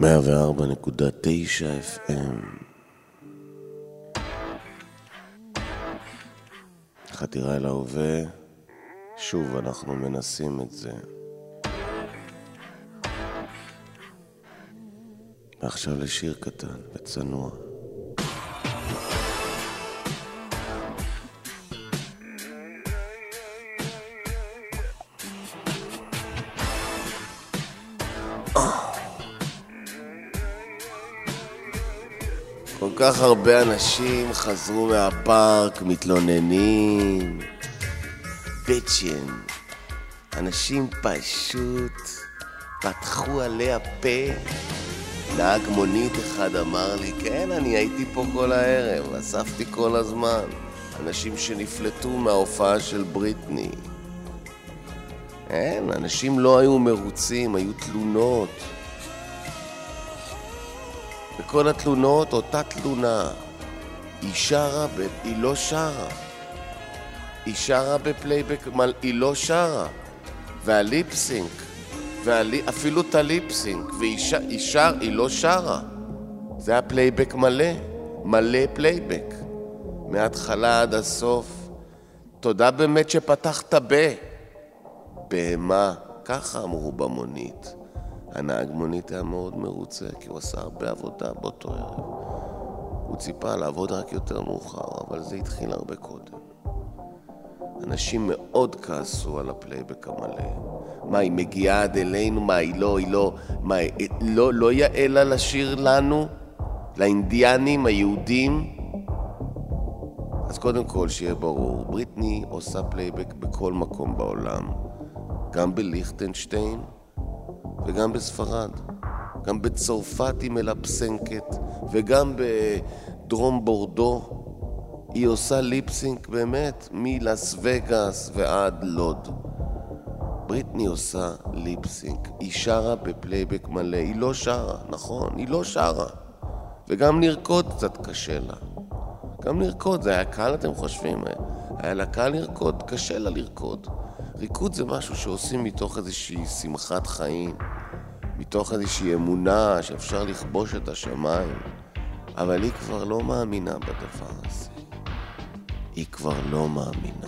104.9 FM. חתירה אל ההווה, שוב אנחנו מנסים את זה. ועכשיו לשיר קטן וצנוע. כל כך הרבה אנשים חזרו מהפארק, מתלוננים, ביצ'ן. אנשים פשוט פתחו עליה פה. נהג מונית אחד אמר לי, כן, אני הייתי פה כל הערב, אספתי כל הזמן. אנשים שנפלטו מההופעה של בריטני. אין, אנשים לא היו מרוצים, היו תלונות. בכל התלונות אותה תלונה. היא שרה, היא לא שרה. היא שרה בפלייבק, היא לא שרה. והליפסינק, אפילו את הליפסינק, היא לא שרה. זה היה פלייבק מלא פלייבק. מההתחלה עד הסוף. תודה באמת שפתחת בהמה, ככה אמרו במונית. הנהג מונית היה מאוד מרוצה, כי הוא עשה הרבה עבודה באותו ערב. הוא ציפה לעבוד רק יותר מאוחר, אבל זה התחיל הרבה קודם. אנשים מאוד כעסו על הפלייבק המלא. מה, היא מגיעה עד אלינו? מה, היא לא יעלה לשיר לנו? לאינדיאנים, היהודים? אז קודם כל, שיהיה ברור, בריטני עושה פלייבק בכל מקום בעולם. גם בליכטנשטיין, וגם בספרד, גם בצרפת היא מלפסנקת, וגם בדרום בורדו היא עושה ליפסינק באמת מלאס וגאס ועד לוד. בריטני עושה ליפסינק, היא שרה בפלייבק מלא, היא לא שרה, נכון, היא לא שרה. וגם לרקוד קצת קשה לה. גם לרקוד, זה היה קל, אתם חושבים? היה לה קל לרקוד, קשה לה לרקוד. ריקוד זה משהו שעושים מתוך איזושהי שמחת חיים, מתוך איזושהי אמונה שאפשר לכבוש את השמיים, אבל היא כבר לא מאמינה בדבר הזה. היא כבר לא מאמינה.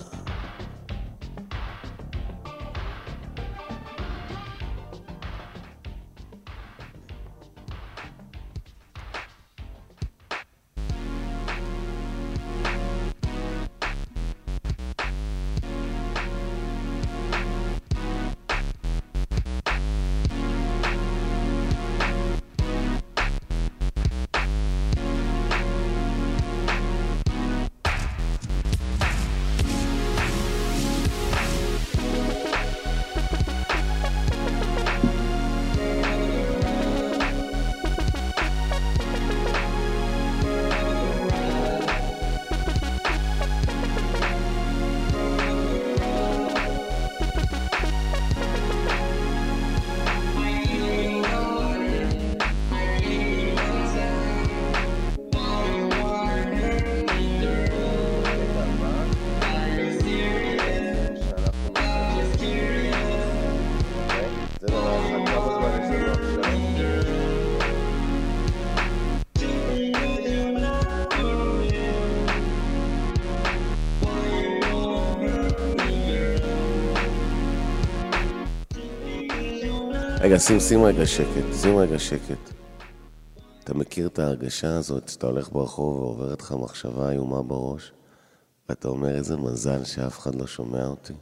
רגע, שים רגע שקט. אתה מכיר את ההרגשה הזאת שאתה הולך ברחוב ועוברת לך מחשבה איומה בראש, ואתה אומר איזה מזל שאף אחד לא שומע אותי?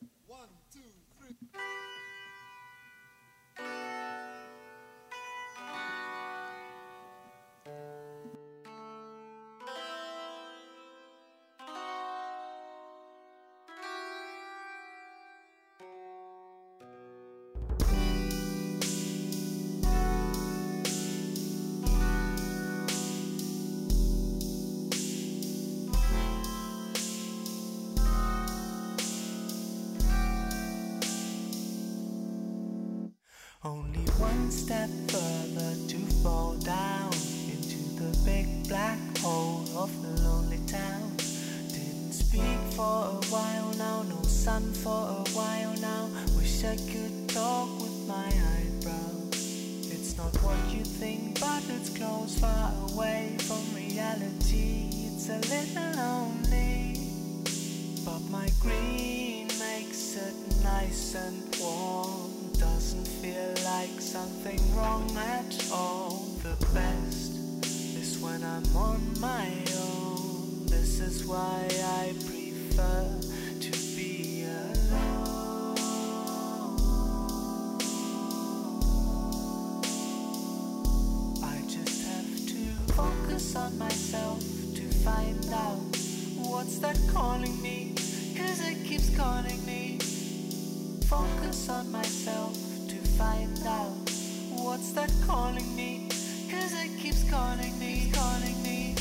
Only one step further to fall down into the big black hole of the lonely town. Didn't speak for a while now, no sun for a while now. Wish I could talk with my eyebrows. It's not what you think, but it's close, far away from reality. It's a little lonely, but my green makes it nice and warm. Doesn't feel like something wrong at all. The best is when I'm on my own. This is why I prefer to be alone. I just have to focus on myself to find out what's that calling me, 'cause it keeps calling me. Focus on myself to find out what's that calling me, 'cause it keeps calling me, calling me.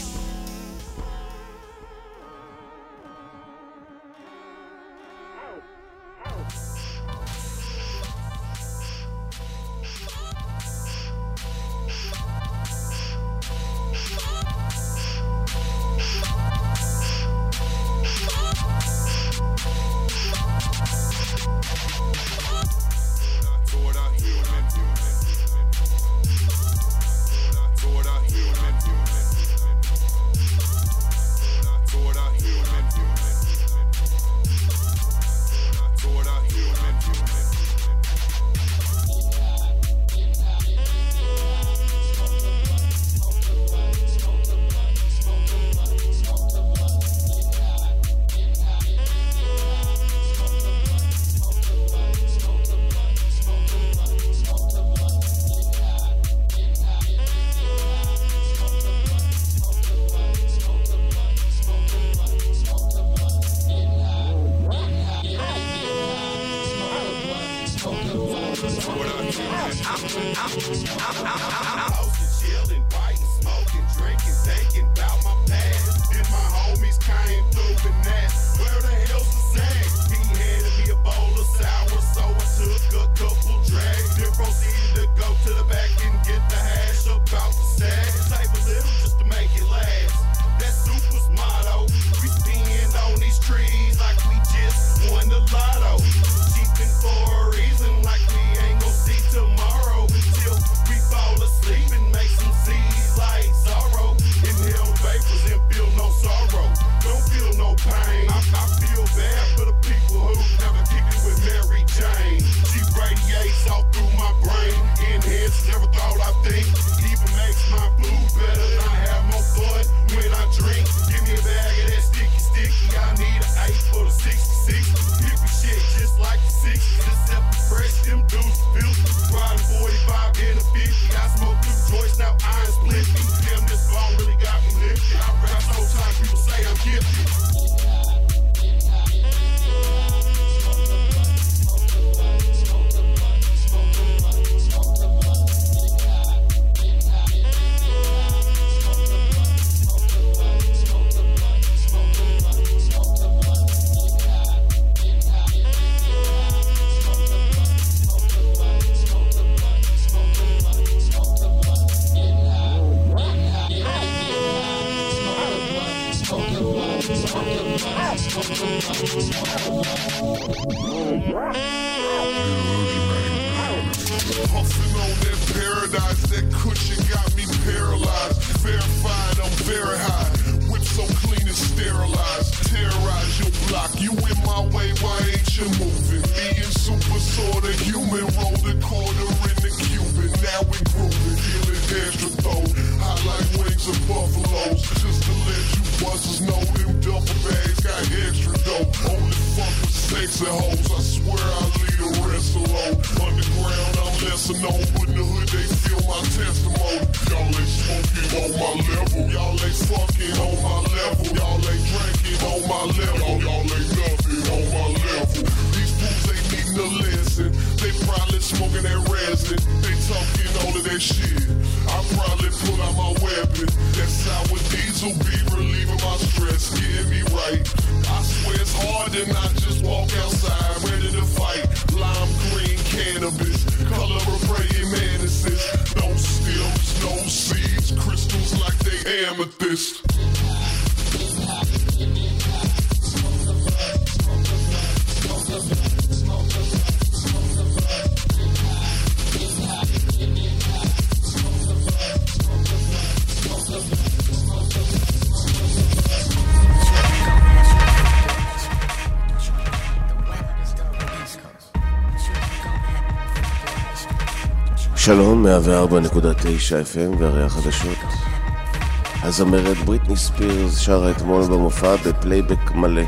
שלום, 104.9 FM והרי החדשות. הזמרת בריטני ספירס שרה אתמול במופע בפלייבק מלא.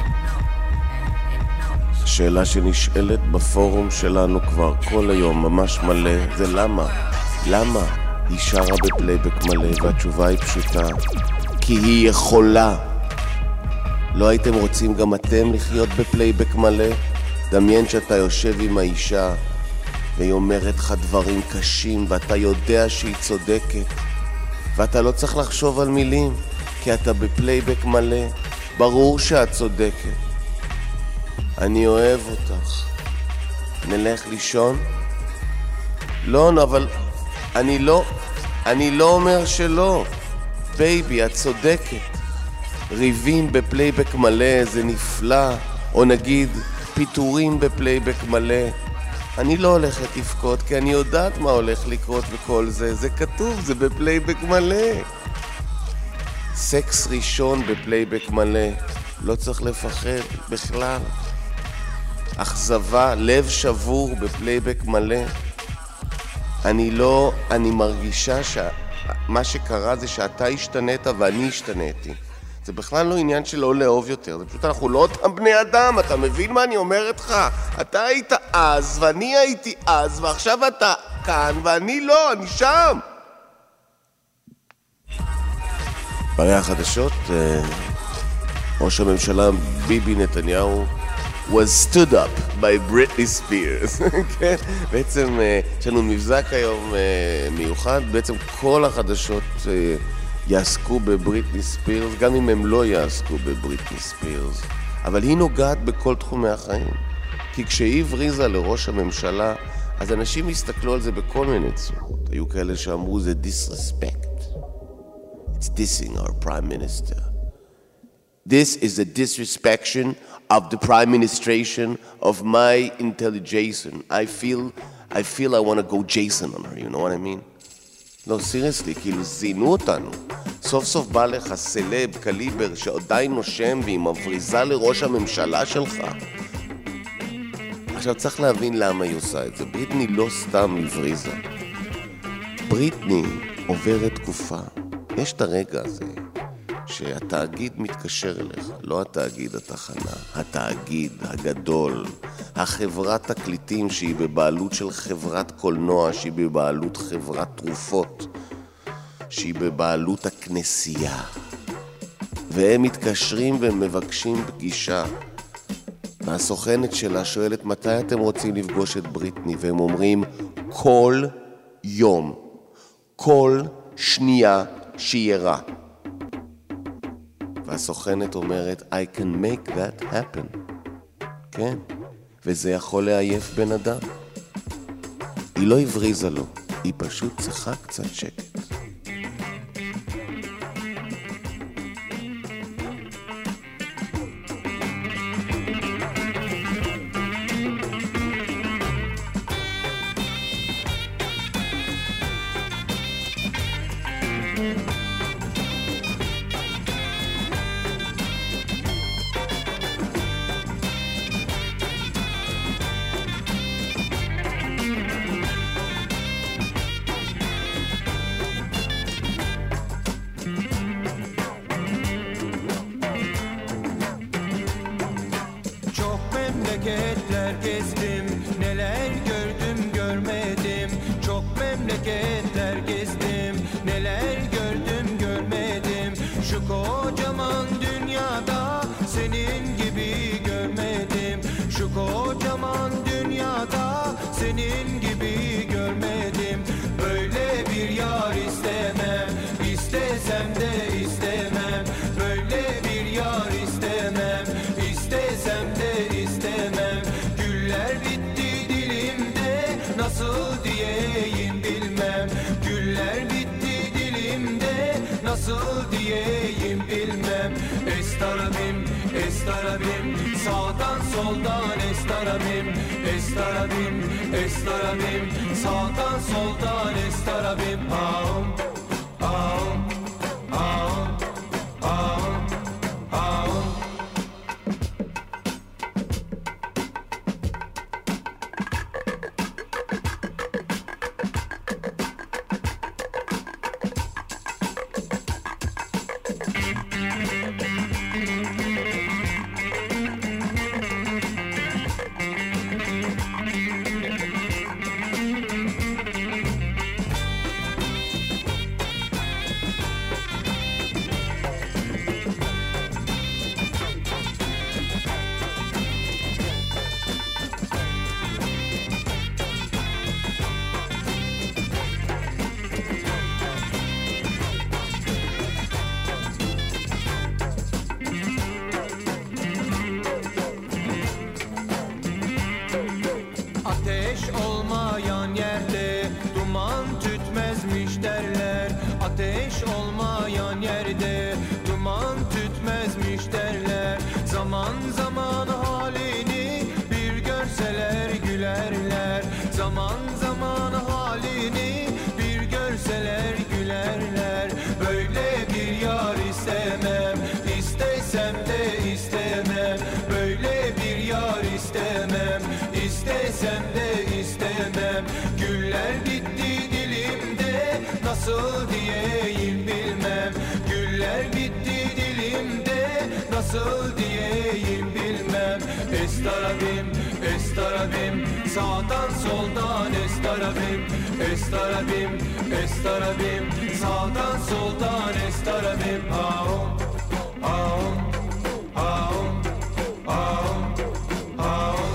שאלה שנשאלת בפורום שלנו כבר כל היום ממש מלא זה למה היא שרה בפלייבק מלא, והתשובה היא פשוטה, כי היא יכולה. לא הייתם רוצים גם אתם לחיות בפלייבק מלא? דמיין שאתה יושב עם האישה והיא אומרת לך דברים קשים ואתה יודע שהיא צודקת ואתה לא צריך לחשוב על מילים כי אתה בפלייבק מלא. ברור שאת צודקת, אני אוהב אותך, נלך לישון? לא, אבל אני לא אומר שלא. בייבי, את צודקת. ריבים בפלייבק מלא זה נפלא, או נגיד פיטורים בפלייבק מלא. אני לא הולכת לפקוד כי אני יודעת מה הולך לקרות וכל זה. זה כתוב, זה בפלייבק מלא. סקס ראשון בפלייבק מלא, לא צריך לפחד בכלל. אכזבה, לב שבור בפלייבק מלא. אני מרגישה שמה שקרה זה שאתה השתנית ואני השתניתי. זה בכלל לא עניין של לא לאהוב יותר, זה פשוט אנחנו לא אותם בני אדם, אתה מבין מה אני אומרת לך? אתה היית אז ואני הייתי אז ועכשיו אתה כאן ואני לא, אני שם. ברי החדשות, ראש הממשלה ביבי נתניהו was stood up by Britney Spears. כן, בעצם יש לנו מבזק היום מיוחד, בעצם כל החדשות יעסקו בבריטני ספירס, גם אם הם לא יעסקו בבריטני ספירס, אבל היא נוגעת בכל תחומי החיים. כי כשהיא הבריזה לראש הממשלה, אז אנשים הסתכלו על זה בכל מיני צורות. היו כאלה שאמרו זה disrespect. It's dissing our prime minister. This is a disrespect of the prime administration of my intelligence. I feel I want to go Jason on her, you know what I mean? לא, סיריוסלי, כאילו זינו אותנו. סוף סוף בא לך סלב, קליבר, שעדיין נושם והיא מבריזה לראש הממשלה שלך. עכשיו צריך להבין למה היא עושה את זה. בריטני לא סתם מבריזה. בריטני עוברת תקופה. יש את הרגע הזה שהתאגיד מתקשר אליך, לא התאגיד התחנה, התאגיד הגדול, החברת תקליטים שהיא בבעלות של חברת קולנוע, שהיא בבעלות חברת תרופות, שהיא בבעלות הכנסייה, והם מתקשרים ומבקשים פגישה, והסוכנת שלה שואלת מתי אתם רוצים לפגוש את בריטני, והם אומרים כל יום, כל שנייה שיירה. והסוכנת אומרת, I can make that happen. כן, וזה יכול להעייף בן אדם. היא לא הבריזה לו, היא פשוט צריכה קצת שקט. Memleketler gezdim, neler gördüm görmedim. Çok memleketler gezdim, neler gördüm görmedim. Şu kocaman dünyada senin gibi görmedim. Şu kocaman dünyada senin gibi görmedim. Böyle bir yar istemem, istesem de istemem. Böyle bir yar istemem, istesem de istemem. Güller bitti dilimde, nasıl diyeyim bilmem. Güller bitti dilimde, nasıl diyeyim bilmem. Estarabim, estarabim, sağdan soldan estarabim. Estarabim, estarabim, sağdan soldan estarabim. Aum, aum, aum, aum, aum. nasıl diyeyim bilmem. Güller bitti dilimde, nasıl diyeyim bilmem. Estarabim, estarabim, sağdan soldan estarabim. Estarabim, estarabim, sağdan soldan estarabim. Aum, aum, aum, aum, aum.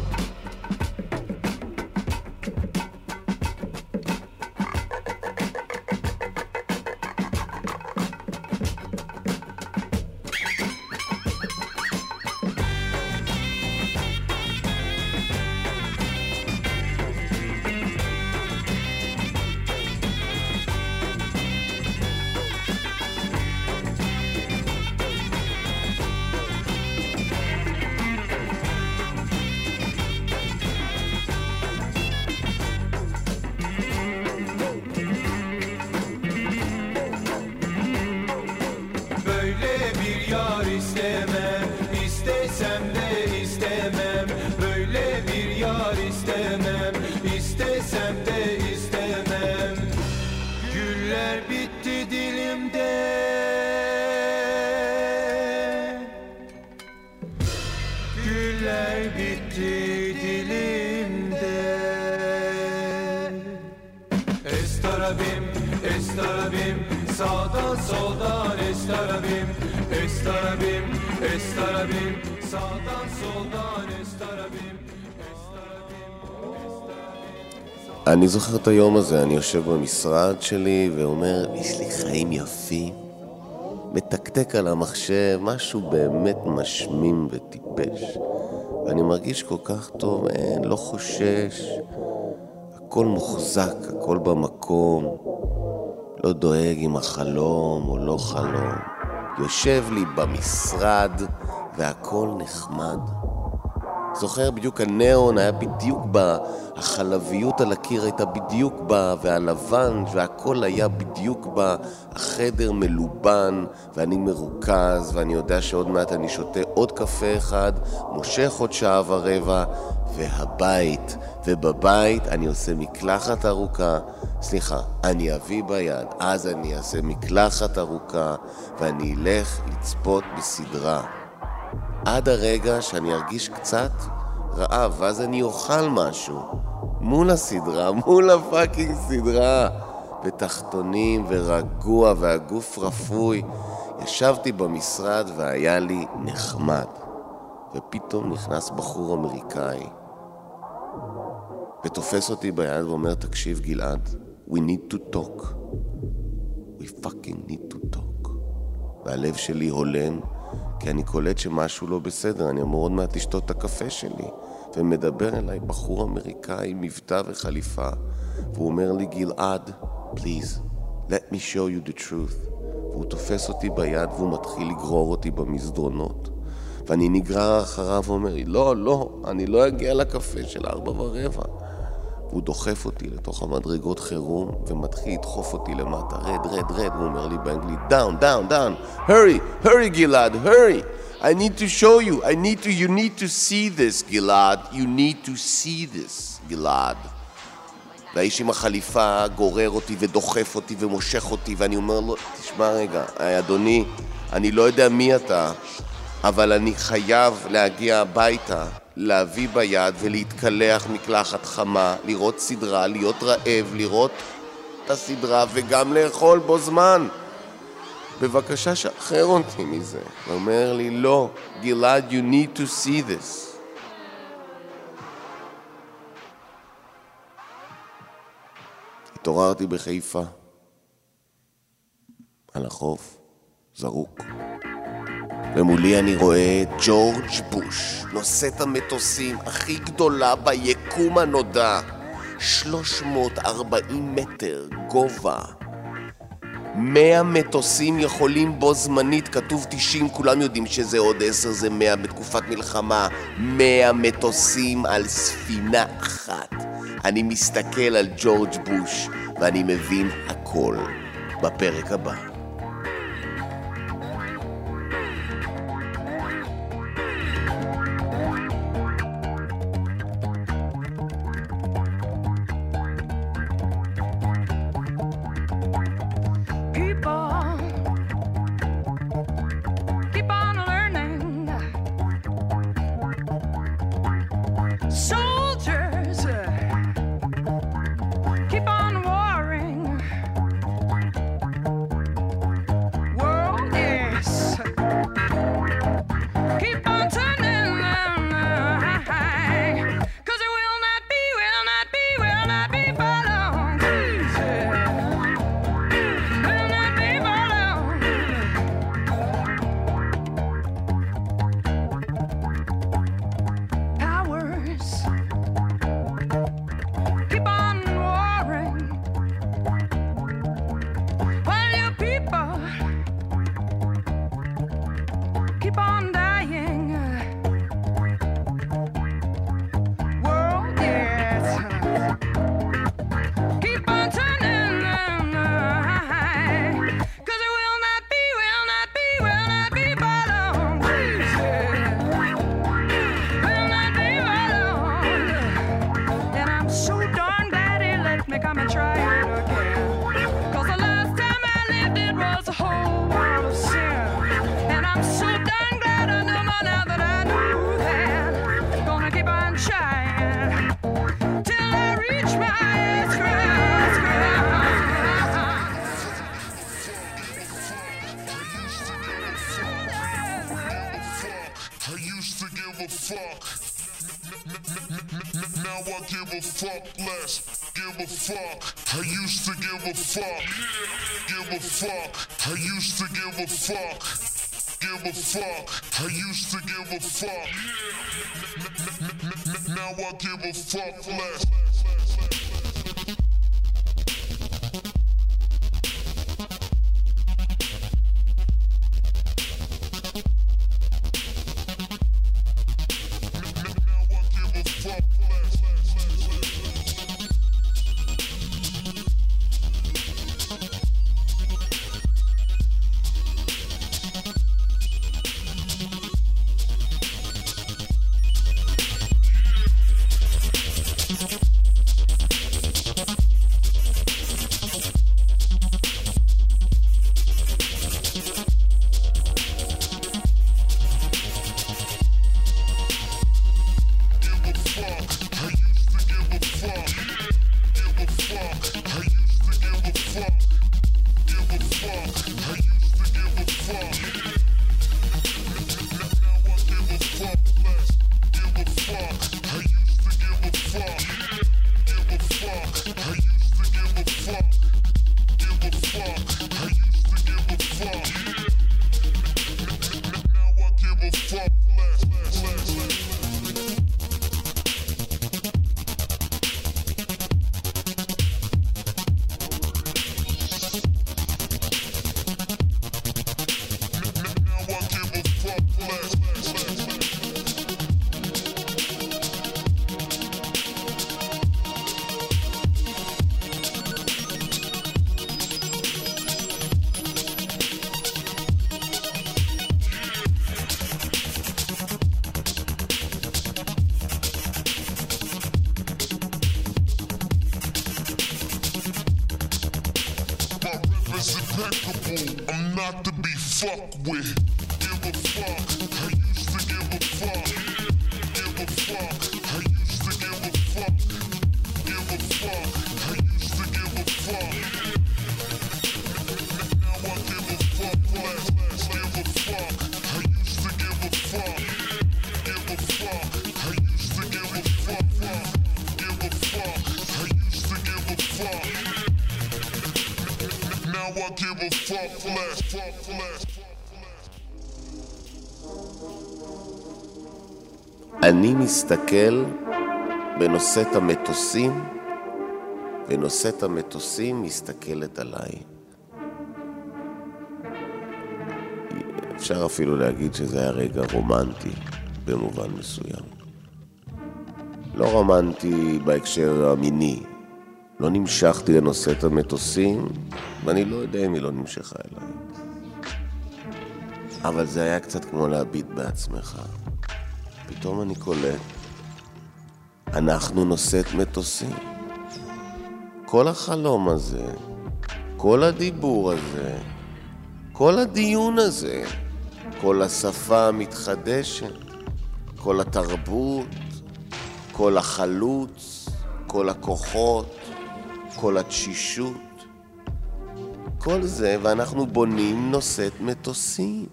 Estarabim, estarabim, sağdan soldan estarabim. Estarabim, estarabim, sağdan soldan estarabim. אני זוכר את היום הזה, אני יושב במשרד שלי ואומר, יש לי חיים יפים. מתקתק על המחשב, משהו באמת משמים וטיפש. ואני מרגיש כל כך טוב, לא חושש. הכל מוחזק, הכל במקום. לא דואג אם החלום או לא חלום. יושב לי במשרד והכל נחמד. זוכר בדיוק הנאון היה בדיוק בה, החלביות על הקיר הייתה בדיוק בה, והלבן והכל היה בדיוק בה, החדר מלובן ואני מרוכז ואני יודע שעוד מעט אני שותה עוד קפה אחד, מושך עוד שעה ורבע, והבית, ובבית אני עושה מקלחת ארוכה, סליחה, אני אביא ביד, אז אני אעשה מקלחת ארוכה ואני אלך לצפות בסדרה. עד הרגע שאני ארגיש קצת רעב, ואז אני אוכל משהו. מול הסדרה, מול הפאקינג סדרה. בתחתונים ורגוע והגוף רפוי. ישבתי במשרד והיה לי נחמד. ופתאום נכנס בחור אמריקאי. ותופס אותי ביד ואומר, תקשיב גלעד, we need to talk. We fucking need to talk. והלב שלי הולם. כי אני קולט שמשהו לא בסדר, אני אמור עוד מעט לשתות את הקפה שלי. ומדבר אליי בחור אמריקאי, מבטא וחליפה, והוא אומר לי, גלעד, please, let me show you the truth. והוא תופס אותי ביד והוא מתחיל לגרור אותי במסדרונות. ואני נגרר אחריו ואומר לי, לא, אני לא אגיע לקפה של 4:15. והוא דוחף אותי לתוך המדרגות חירום ומתחיל לדחוף אותי למטה, רד, הוא אומר לי באנגלית, down, hurry גלעד, hurry, I need to show you, you need to see this גלעד, you need to see this גלעד. והאיש עם החליפה גורר אותי ודוחף אותי ומושך אותי ואני אומר לו, תשמע רגע, אדוני, אני לא יודע מי אתה, אבל אני חייב להגיע הביתה, להביא ביד ולהתקלח מקלחת חמה, לראות סדרה, להיות רעב, לראות את הסדרה וגם לאכול בו זמן. בבקשה שחרר אותי מזה. הוא אומר לי, לא, גלעד, you need to see this. התעוררתי בחיפה, על החוף, זרוק. ומולי אני רואה את ג'ורג' בוש, נושא את המטוסים הכי גדולה ביקום הנודע, 340 מטר גובה. 100 מטוסים יכולים בו זמנית, כתוב 90, כולם יודעים שזה עוד 10, זה 100 בתקופת מלחמה. 100 מטוסים על ספינה אחת. אני מסתכל על ג'ורג' בוש ואני מבין הכל בפרק הבא. keep on dying. World, yes. Keep on turning. 'Cause it will not be for long. Please, will not be for long. And I'm so darn glad he let me come and try it again. 'Cause the last time I lived it was a whole world of sin. And I'm so darn glad I know more now that I knew then. Gonna keep on trying till I reach my highest ground. I used to give a fuck. Now I give a fuck less. Give a fuck. I used to give a fuck. Give a fuck. I used to give a fuck. Give a fuck. I used to give a fuck. Now I give a fuck less. I'm not to be fucked with. Give a fuck. I used to give a fuck. Give a fuck. I used to give a fuck. Give a fuck. I used to give a fuck. Now I give a fuck less. Give a fuck. I used to give a fuck. Give a fuck. I used to give a fuck. Give a fuck. I used to give a fuck. Now I give a fuck less. אני מסתכל בנושאת המטוסים, ונושאת המטוסים מסתכלת עליי. אפשר אפילו להגיד שזה היה רגע רומנטי במובן מסוים. לא רומנטי בהקשר המיני. לא נמשכתי לנושאת המטוסים, ואני לא יודע אם היא לא נמשכה אליי. אבל זה היה קצת כמו להביט בעצמך. פתאום אני קולט, אנחנו נושאת מטוסים. כל החלום הזה, כל הדיבור הזה, כל הדיון הזה, כל השפה המתחדשת, כל התרבות, כל החלוץ, כל הכוחות, כל התשישות, כל זה, ואנחנו בונים נושאת מטוסים.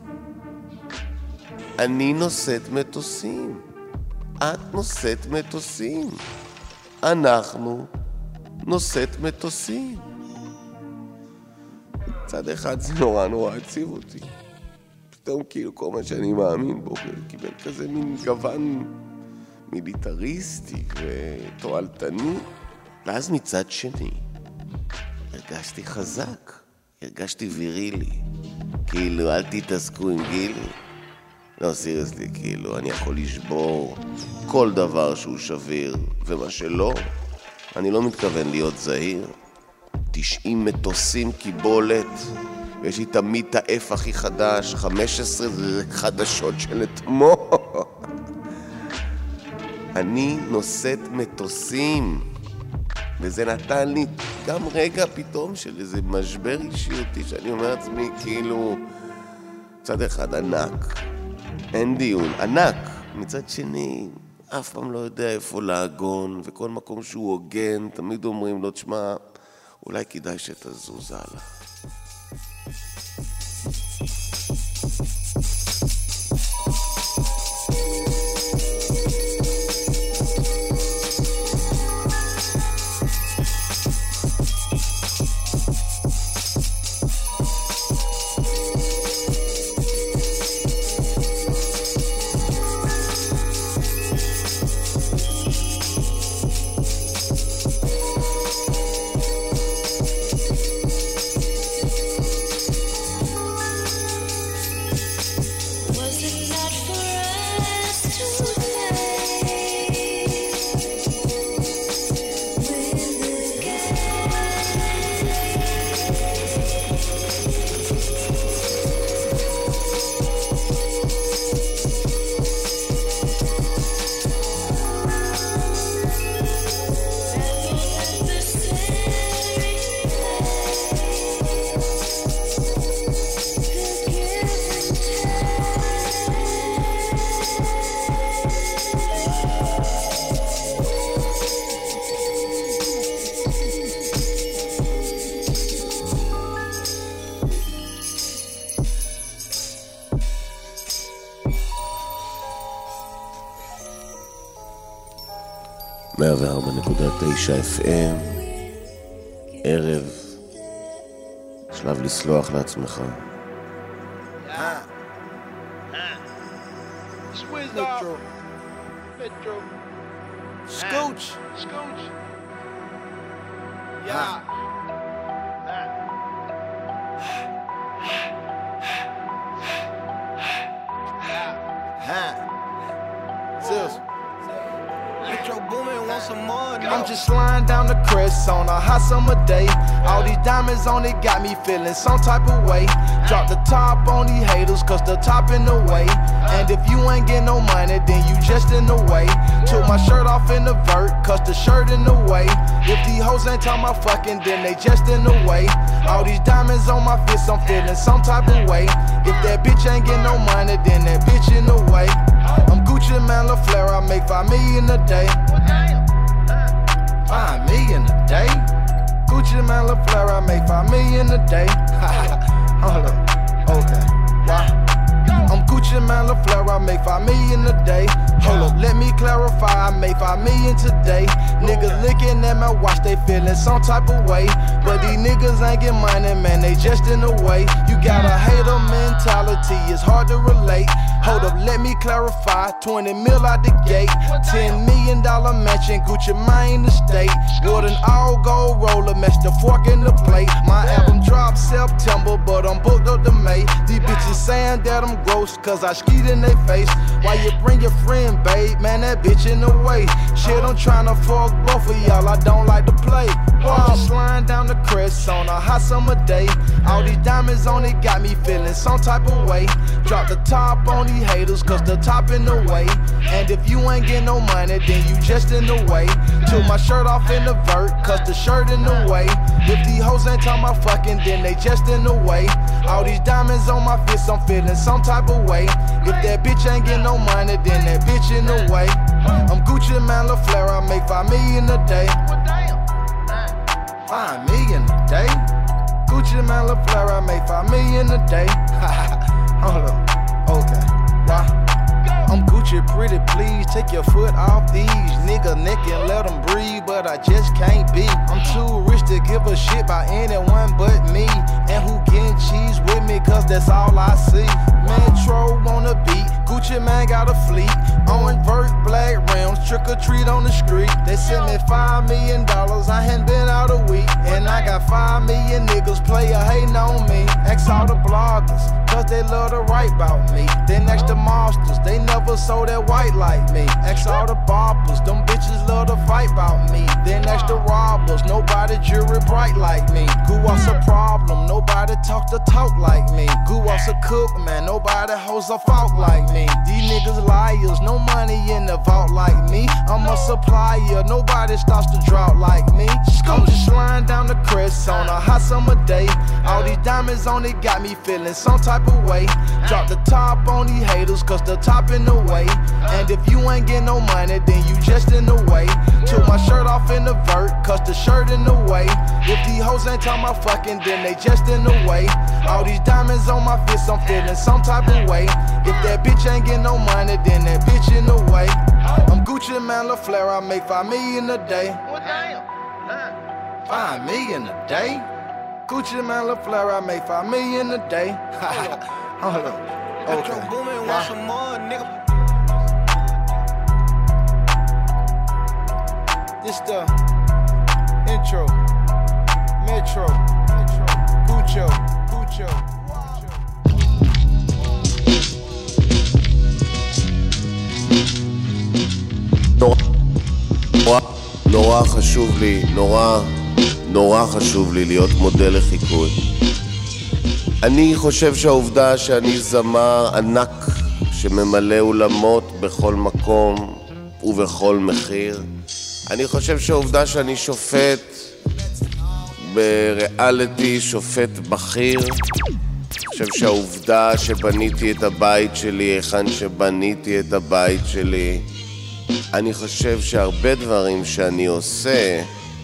אני נושאת מטוסים, את נושאת מטוסים, אנחנו נושאת מטוסים. צד אחד זה נורא הציב אותי. פתאום כאילו כל מה שאני מאמין בו קיבל כזה מין גוון מיליטריסטי ותועלתני. ואז מצד שני הרגשתי חזק, הרגשתי וירילי, כאילו אל תתעסקו עם גילי, לא, סיריוסלי, כאילו, אני יכול לשבור כל דבר שהוא שביר, ומה שלא, אני לא מתכוון להיות זהיר. 90 מטוסים קיבולת, ויש לי תמיד את האף הכי חדש, 15 זה חדשות של אתמול. אני נושאת מטוסים, וזה נתן לי גם רגע פתאום של איזה משבר אישיותי, שאני אומר לעצמי, כאילו, מצד אחד ענק, אין דיון, ענק. מצד שני, אף פעם לא יודע איפה להגון, וכל מקום שהוא הוגן, תמיד אומרים לו, תשמע, אולי כדאי שתזוז הלאה. FM, ערב, שלב לסלוח לעצמך. Scooch. Yeah. I'm just sliding down the crest on a hot summer day. All these diamonds on it got me feeling some type of way. Drop the top on these haters cause the top in the way. And if you ain't getting no money then you just in the way. Took my shirt off in the vert cause the shirt in the way. If these hoes ain't talking about fucking then they just in the way. All these diamonds on my fist I'm feeling some type of way. If that bitch ain't getting no money then that bitch in the way. I'm Gucci man LaFleur, I make 5 million a day. 5 million a day. Gucci man LaFleur, I make 5 million a day. Hold up, okay. Why? I'm Gucci man LaFleur, I make 5 million a day. Hold up, let me clarify, I make 5 million today. Niggas looking at my watch, they feeling some type of way. But these niggas ain't get money, man, they just in the way. You got a hater mentality, it's hard to relate. Hold up, let me clarify, 20 mil out the gate. $10 million mansion, Gucci Mane estate. With an all gold roller, match the fork in the plate. My album dropped September, but I'm booked up to May. These bitches saying that I'm gross, cause I skeet in they face. Why you bring your friend, babe? Man, that bitch in the way. Shit, I'm tryna fuck both of y'all, I don't like to play. I'm just sliding down the crest on a hot summer day. All these diamonds on it got me feeling some type of way. Drop the top on these haters cause the top in the way. And if you ain't getting no money then you just in the way. Took my shirt off in the vert cause the shirt in the way. If these hoes ain't talking about fucking then they just in the way. All these diamonds on my fist I'm feeling some type of way. If that bitch ain't getting no money then that bitch in the way. I'm Gucci man LaFleur, I make 5 million a day. 5 million a day. Gucci man LaFleur, I make 5 million a day. Hold up, okay. Why? I'm Gucci pretty, please take your foot off these. Nigga neck and let them breathe, but I just can't be. I'm too rich to give a shit by anyone but me. And who getting cheese with me, cause that's all I see. Metro on the beat, Gucci man got a fleet. On vert black rims, trick or treat on the street. They sent me $5 million, I hadn't been out a week. And I got 5 million niggas player hating on me. Ask all the bloggers, cause they love to write about me. Then next to monsters, they never sold that white like me. Ex all the barbers, them bitches love to fight about me. Then next to robbers, nobody jury bright like me. Goo was a problem, nobody talk the talk like me. Goo was a cook, man, nobody holds a fault like me. These niggas liars, no money in the vault like me. I'm a supplier, nobody starts to drought like me. I'm just flying down the crest on a hot summer day. All these diamonds on it got me feeling some type of way. Drop the top on these haters cause the top in the way. And if you ain't getting no money then you just in the way. Took my shirt off in the vert cause the shirt in the way. If these hoes ain't talking about fucking then they just in the way. All these diamonds on my fist I'm feeling some type of way. If that bitch ain't getting no money then that bitch in the way. I'm Gucci Man LaFleur, I make 5 million a day. 5 million a day? Gucci Man LaFleur, I make 5 million a day. Hold up. Okay. Want some more, nigga. This the intro. Metro. Guccio. נורא חשוב לי להיות מודל לחיקוי. אני חושב שהעובדה שאני זמר ענק שממלא אולמות בכל מקום ובכל מחיר, אני חושב שהעובדה שאני שופט בריאליטי, שופט בכיר, אני חושב שהעובדה שבניתי את הבית שלי היכן שבניתי את הבית שלי, אני חושב שהרבה דברים שאני עושה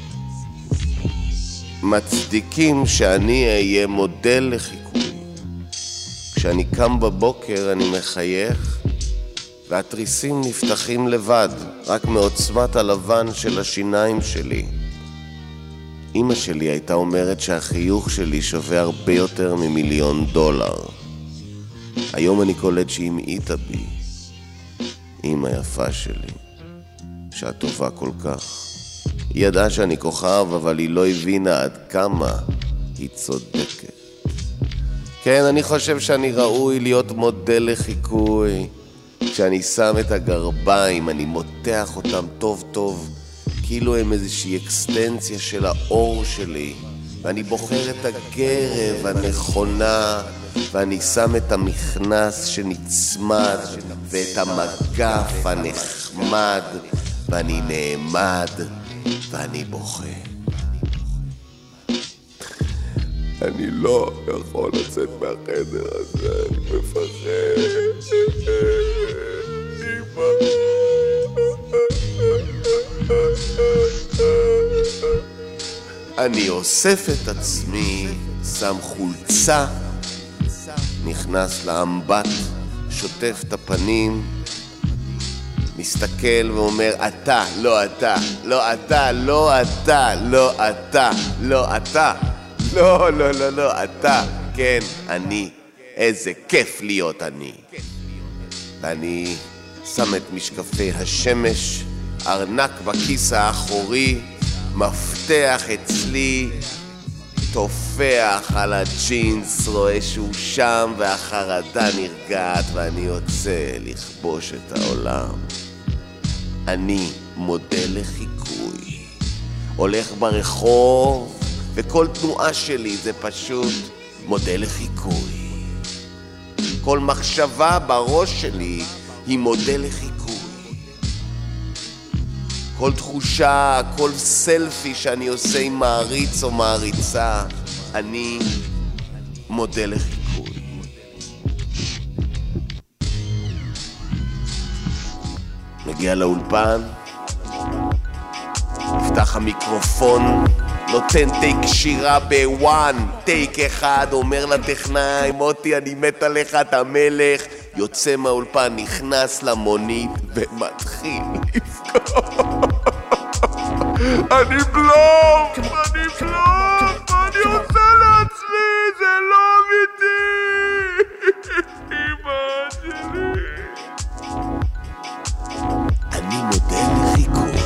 מצדיקים שאני אהיה מודל לחיקוי. כשאני קם בבוקר אני מחייך והתריסים נפתחים לבד, רק מעוצמת הלבן של השיניים שלי. אמא שלי הייתה אומרת שהחיוך שלי שווה הרבה יותר $1,000,000. היום אני קולט שהיא המעיטה בי. אמא יפה שלי, שאת טובה כל כך. היא ידעה שאני כוכב, אבל היא לא הבינה עד כמה היא צודקת. כן, אני חושב שאני ראוי להיות מודל לחיקוי. כשאני שם את הגרביים, אני מותח אותם טוב טוב, כאילו הם איזושהי אקסטנציה של האור שלי. ואני בוחר את הגרב הנכונה, ואני שם את המכנס שנצמד, ואת המגף הנחמד, ואני נעמד, ואני בוכה. אני לא יכול לצאת מהחדר הזה, אני מפחד. אני אוסף את עצמי, שם חולצה, נכנס לאמבט, שוטף את הפנים, מסתכל ואומר אתה, לא אתה, לא אתה, לא אתה, לא אתה, לא אתה, לא, לא, לא, לא, אתה, כן, אני, איזה כיף להיות אני. ואני שם את משקפי השמש, ארנק בכיס האחורי, מפתח אצלי, תופח על הג'ינס, רואה שהוא שם והחרדה נרגעת ואני יוצא לכבוש את העולם. אני מודל לחיקוי, הולך ברחוב וכל תנועה שלי זה פשוט מודל לחיקוי. כל מחשבה בראש שלי היא מודל לחיקוי. כל תחושה, כל סלפי שאני עושה עם מעריץ או מעריצה, אני מודל לחיקוי. מגיע לאולפן, נפתח המיקרופון, נותן טייק שירה ב1, טייק אחד, אומר לטכנאי, מוטי אני מת עליך, אתה מלך. יוצא מהאולפן, נכנס למונית ומתחיל לפקור. אני בלוף, אני עושה לעצמי, זה לא אמיתי. אמא שלי. אני מודל לחיקוי.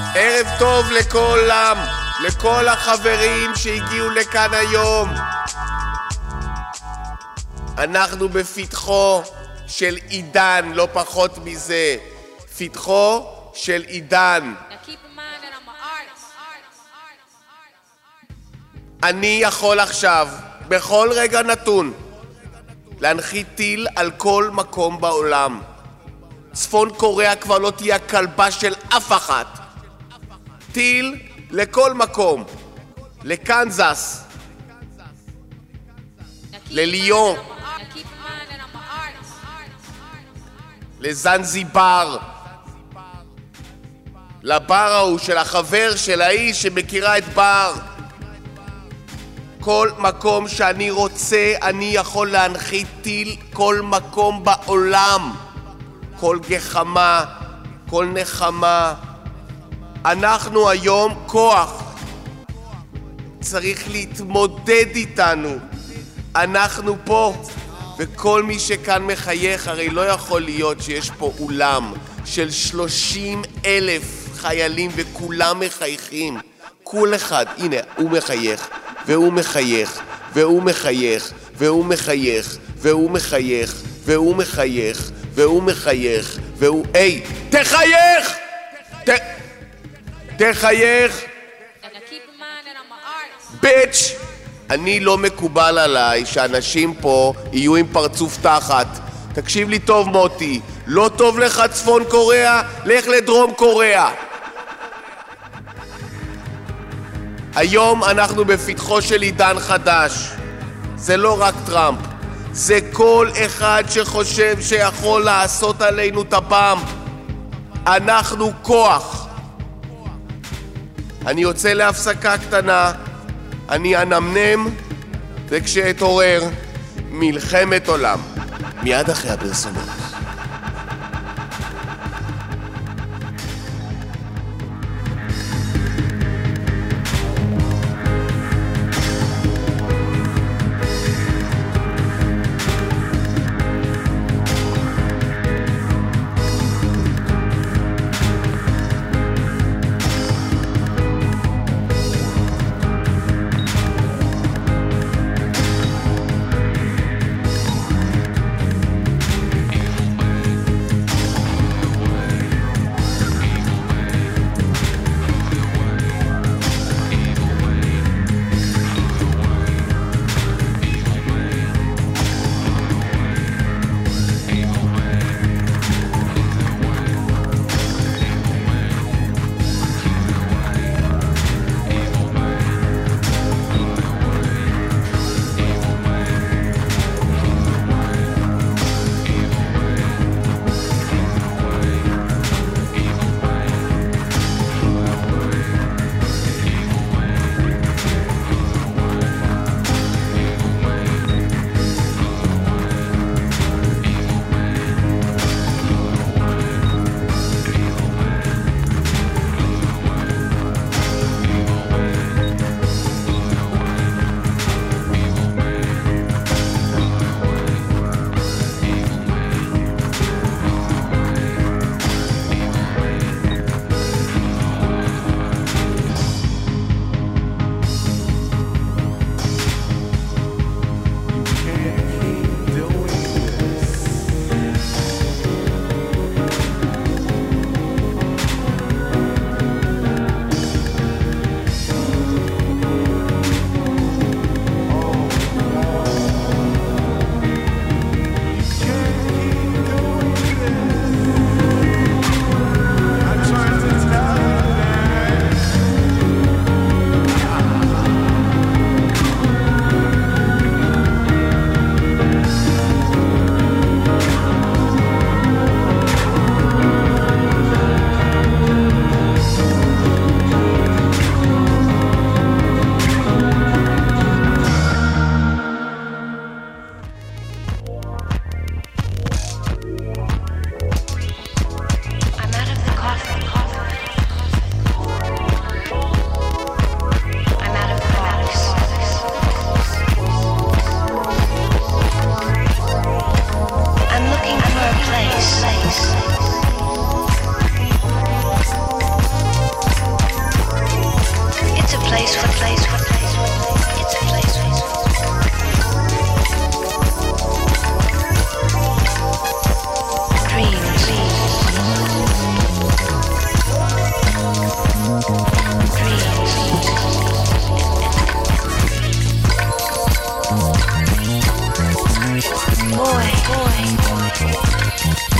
ערב טוב לכולם, לכל החברים שהגיעו לכאן היום. אנחנו בפתחו של עידן, לא פחות מזה. פתחו של עידן. אני יכול עכשיו, בכל רגע נתון, להנחית טיל על כל מקום בעולם. צפון קוריאה כבר לא תהיה כלבה של אף אחת. טיל לכל מקום. לקנזס, לליון, לזנזיבר, לבר ההוא של החבר של האיש שמכירה את בר. כל מקום שאני רוצה אני יכול להנחית טיל, כל מקום בעולם. כל גחמה, כל נחמה. אנחנו היום כוח. צריך להתמודד איתנו. אנחנו פה, וכל מי שכאן מחייך, הרי לא יכול להיות שיש פה אולם של 30,000 חיילים וכולם מחייכים. כל אחד, הנה, הוא מחייך, והוא מחייך, והוא מחייך, והוא מחייך, והוא מחייך, והוא מחייך, והוא מחייך, והוא... היי, תחייך! תחייך! ביץ'! אני לא מקובל עליי שאנשים פה יהיו עם פרצוף תחת. תקשיב לי טוב מוטי, לא טוב לך צפון קוריאה? לך לדרום קוריאה. היום אנחנו בפתחו של עידן חדש. זה לא רק טראמפ, זה כל אחד שחושב שיכול לעשות עלינו את הבאמפ. אנחנו כוח. אני יוצא להפסקה קטנה, אני אנמנם, וכשאתעורר, מלחמת עולם. מיד אחרי הפרסומות.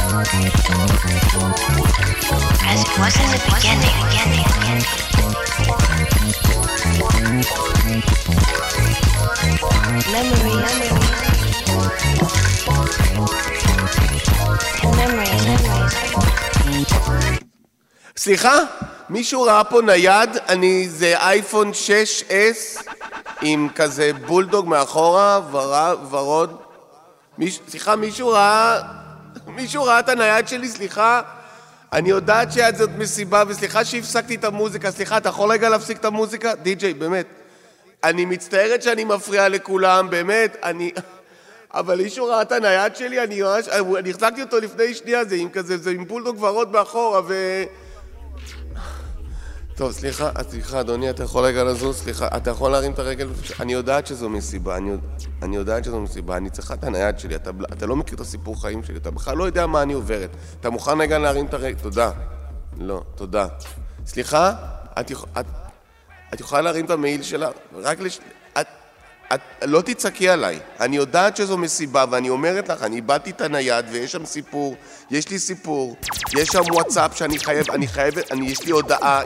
As it was in the beginning. Memories. סליחה? מישהו ראה פה נייד? זה אייפון 6S עם כזה בולדוג מאחורה, ורוד. סליחה, מישהו ראה את הנייד שלי? סליחה? אני יודעת שאת זאת מסיבה, וסליחה שהפסקתי את המוזיקה. סליחה, אתה יכול רגע להפסיק את המוזיקה? די-ג'יי, באמת. אני מצטערת שאני מפריע לכולם, באמת. אבל מישהו ראה את הנייד שלי? אני החזקתי אותו לפני שנייה, זה עם בולדוג ורוד מאחורה, טוב, סליחה, אדוני, אתה יכול רגע לזוז? סליחה, אתה יכול להרים את הרגל? אני יודעת שזו מסיבה, אני צריכה את הנייד שלי, אתה לא מכיר את הסיפור חיים שלי, אתה בכלל לא יודע מה אני עוברת. אתה מוכן רגע להרים את הרגל? תודה. לא, תודה. סליחה, את יכולה להרים את המעיל שלה? את לא תצעקי עליי. אני יודעת שזו מסיבה, ואני אומרת לך, אני איבדתי את הנייד, ויש שם סיפור, יש לי סיפור, יש שם וואטסאפ שאני חייבת, יש לי הודעה,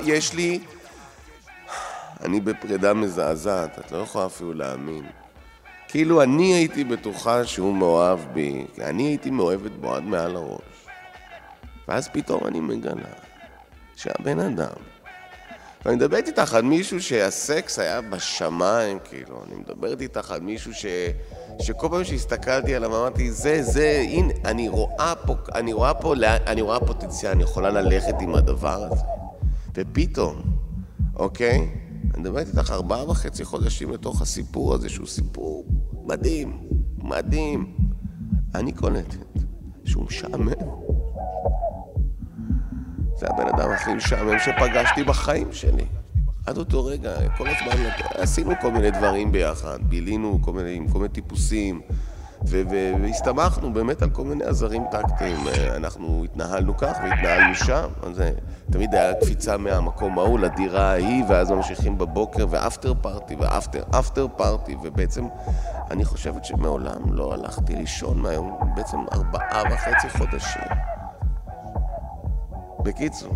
אני בפרידה מזעזעת, את לא יכולה אפילו להאמין. כאילו אני הייתי בטוחה שהוא מאוהב בי, אני הייתי מאוהבת בו עד מעל הראש. ואז פתאום אני מגלה שהבן אדם, ואני מדברת איתך על מישהו שהסקס היה בשמיים, כאילו, אני מדברת איתך על מישהו שכל פעם שהסתכלתי עליו, אמרתי, הנה, אני רואה פוטנציאל, אני יכולה ללכת עם הדבר הזה. ופתאום, אוקיי? אני מדברת איתך 4.5 חודשים לתוך הסיפור הזה, שהוא סיפור מדהים. אני קולטת שהוא משעמם. זה הבן אדם הכי משעמם שפגשתי בחיים שלי. עד אותו רגע, כל הזמן עשינו כל מיני דברים ביחד, בילינו כל מיני טיפוסים, והסתמכנו באמת על כל מיני עזרים טקטיים. אנחנו התנהלנו כך והתנהלנו שם, אז תמיד היה קפיצה מהמקום ההוא לדירה ההיא, ואז ממשיכים בבוקר, ואפטר פארטי, ואפטר פארטי, ובעצם אני חושבת שמעולם לא הלכתי לישון מהיום, בעצם 4.5 חודשים. בקיצור,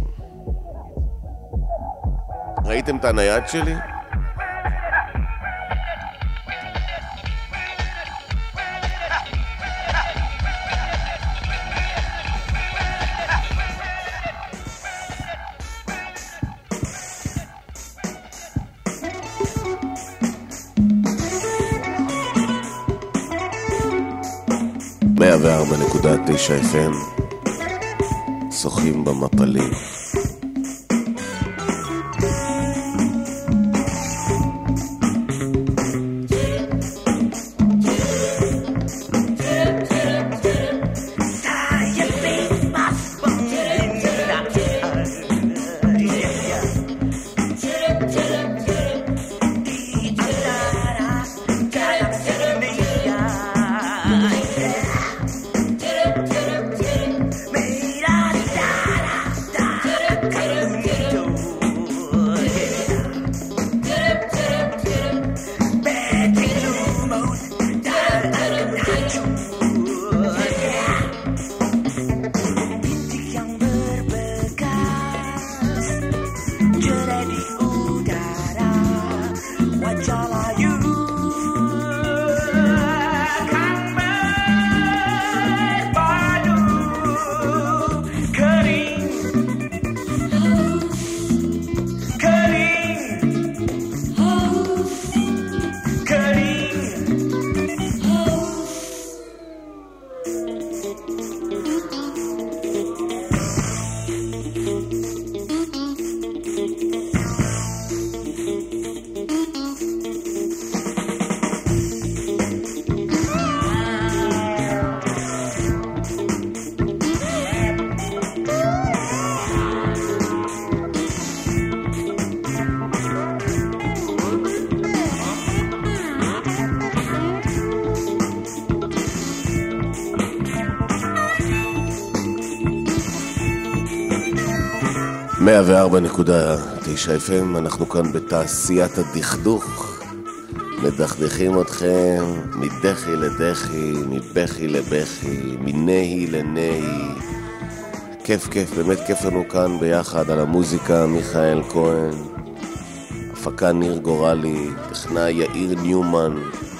ראיתם את הנייד שלי? FM שוחים במפלים. FM, אנחנו כאן בתעשיית הדכדוך, מדכדכים אתכם מדחי לדחי, מבכי לבכי, מנהי לנהי, כיף, באמת כיף לנו כאן ביחד על המוזיקה, מיכאל כהן, הפקה ניר גורלי, טכנאי יאיר ניומן.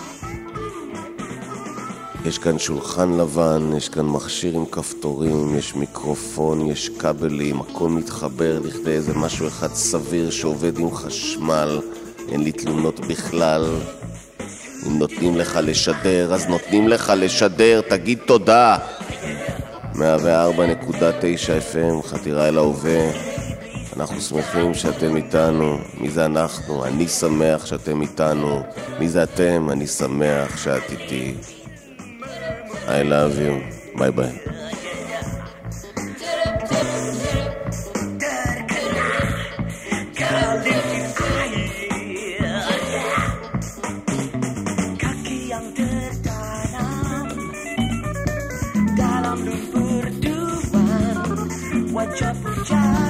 יש כאן שולחן לבן, יש כאן מכשיר עם כפתורים, יש מיקרופון, יש כבלים, הכל מתחבר לכדי איזה משהו אחד סביר שעובד עם חשמל, אין לי תלונות בכלל. אם נותנים לך לשדר, אז נותנים לך לשדר, תגיד תודה. 104.9 FM, חתירה אל ההווה. אנחנו שמחים שאתם איתנו. מי זה אנחנו? אני שמח שאתם איתנו. מי זה אתם? אני שמח שאת איתי. I love you. Bye bye. Kaki yang tertanam dalam lumpur duan, wajah pucat.